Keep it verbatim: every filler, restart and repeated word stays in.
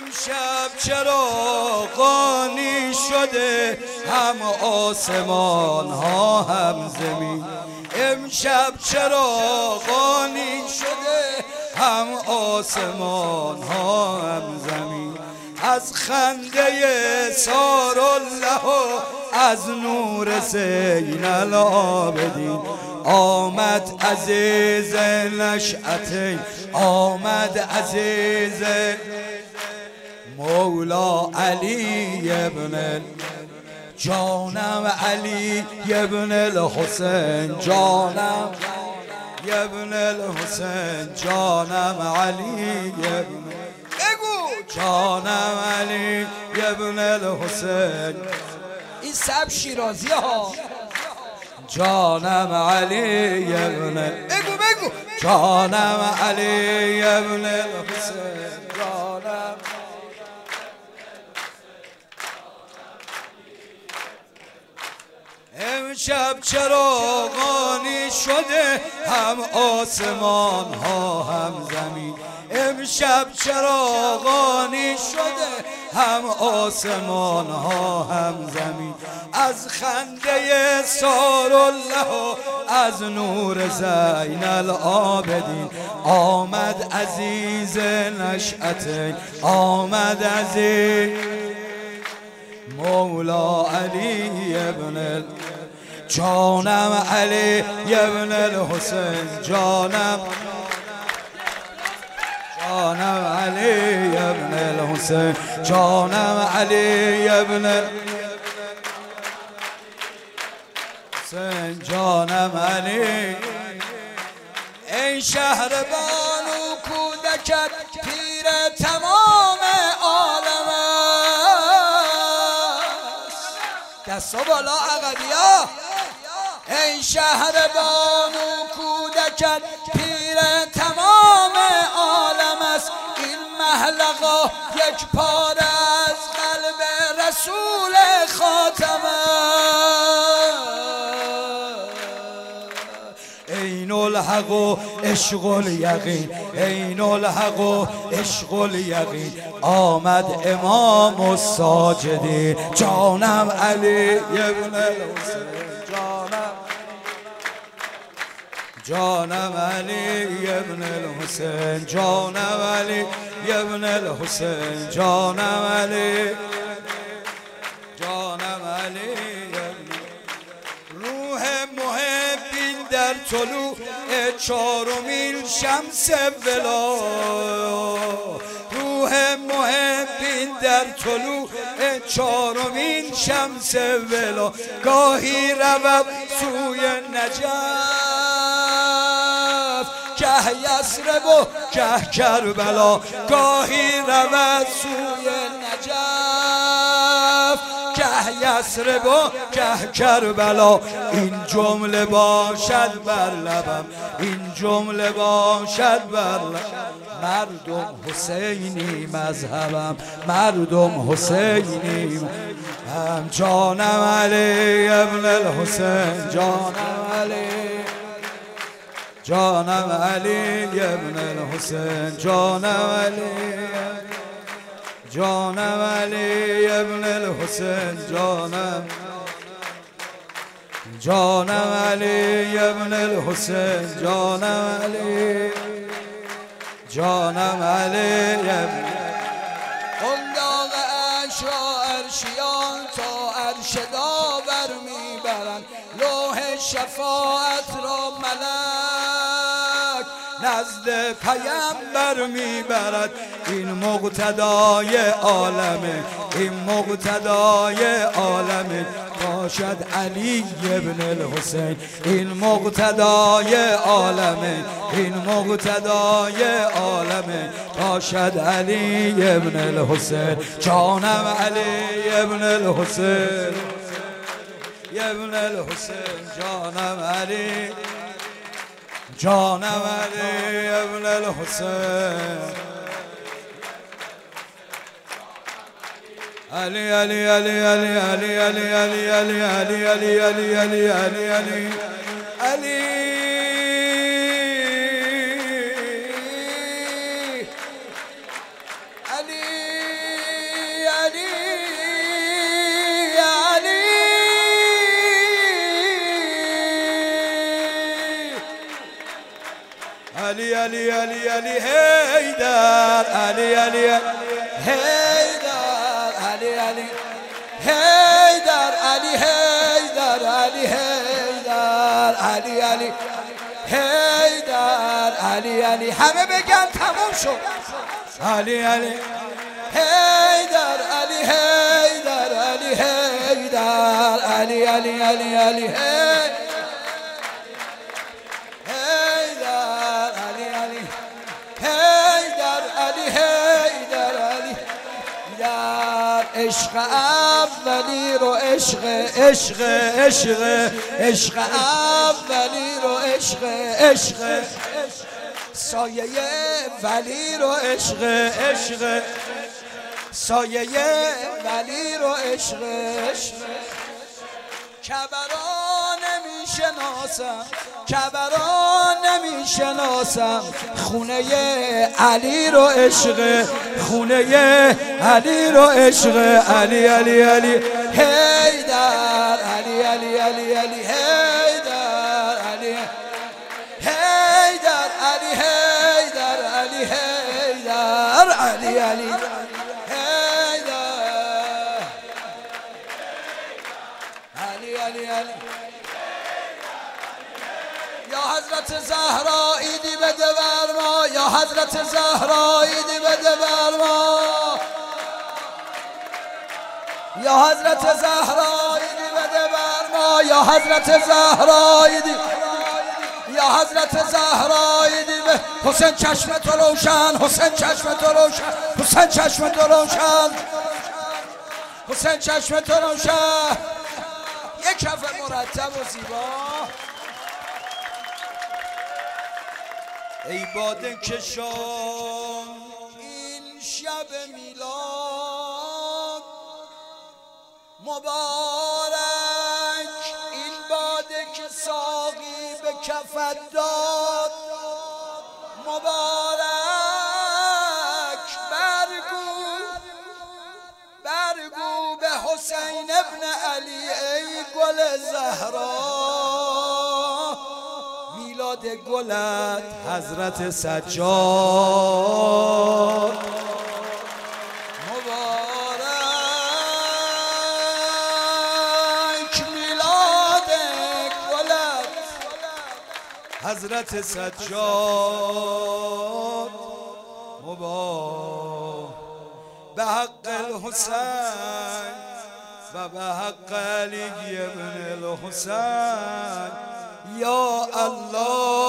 امشب چراغانی شده هم آسمان ها هم زمین، امشب چراغانی شده هم آسمان ها هم زمین. از خنده سارالله و از نور زین العابدین آمد عزیز نشأتین، آمد عزیز مولا علی ابن جانم علی ابن الحسین، جانم ابن الحسین، جانم علی ابن بگو جانم علی ابن الحسین. این سب شیرازی ها. جانم علی ابن بگو بگو جانم علی ابن الحسین، جانم امشب چراغانی شده هم آسمان ها هم زمین، امشب چراغانی شده هم آسمان ها هم زمین. از خنده سارالله و از نور زین العابدین آمد عزیز نشأتین، آمد عزیز مولا علی ابن جانم علی ابن الحسین، جانم جانم علی ابن الحسین، جانم علی ابن الحسین، جانم علی. ای شهر بانو کودکت پیر تمام عالم است، دستا بالا عقبیا. ای شهر بانو کودکت پیر تمام عالم است، این محلقا یک پاره از قلب رسول خاتم عین الحق و عشق الیقین، عین الحق و عشق الیقین آمد امام الساجدین، جانم علی ابن الحسین، جانم جانم علی ابن الحسین، جانم علی ابن الحسین، جانم علی جانم علی. روح محبین در طلوع چارمین شمس ولا، روح محبین در طلوع چارمین شمس ولا گاهی رود سوی نجف که یثرب و که کربلا، گاهی رود سوی نجف که یثرب و که کربلا. این جمله باشد بر لبم، این جمله باشد بر لبم، مردم حسینی مذهبم، مردم حسینی هم، جانم علی ابن الحسین، جانم علی جانم علی ابن الحسین، جانم علی جانم علی ابن الحسین، جانم جانم علی ابن الحسین، جانم علی جانم علی ابن. قنداق اشرا عرشیان تا عرش داور میبرند، لوح شفاعت را ملک نزد پیامبر میبرد. این مقتدای عالمه، این مقتدای عالمه باشد علی ابن الحسین، این مقتدای عالمه، این مقتدای عالمه باشد علی ابن الحسین، جانم علی ابن الحسین ابن الحسین، جانم علی جانم علی ابن الحسین. علی علی علی علی علی علی علی علی علی علی علی علی علی علی علی علی علی علی علی حیدر علی علی حیدر علی علی حیدر علی حیدر علی حیدر علی علی حیدر علی علی همه بگن تموم شد علی علی حیدر علی حیدر علی حیدر علی علی علی علی حیدر علی علی حیدر علی حیدر علی در عشق اولی رو عشق عشق عشق عشق اولی رو عشق عشق سایه ولی رو عشق عشق سایه ولی رو عشق عشق کبرا نمیشناسم کبرا نمیشناسم خونه علی رو عشق خونه علی رو عشق علی علی علی حیدر علی علی علی علی حیدر علی حیدر علی حیدر علی حیدر علی علی علی علی علی یا حضرت زهرا ایدی بده بر ما یا حضرت زهرا ایدی بده بر ما یا حضرت زهرا ایدی بده بر ما یا حضرت زهرا ایدی یا حضرت زهرا ایدی به حسین چشم تو روشن حسین چشم تو روشن حسین چشم تو روشن حسین چشم تو روشن یک کف مرتب و زیبا ای باده کشان این شب میلاد مبارک این باده که ساقی به کفت داد مبارک برگو برگو به حسین ابن علی ای گل زهرا میلاد گلت حضرت سجاد مبارک میلاد گلت حضرت سجاد مبارک به حق الحسین و به حق علی ابن الحسین یا الله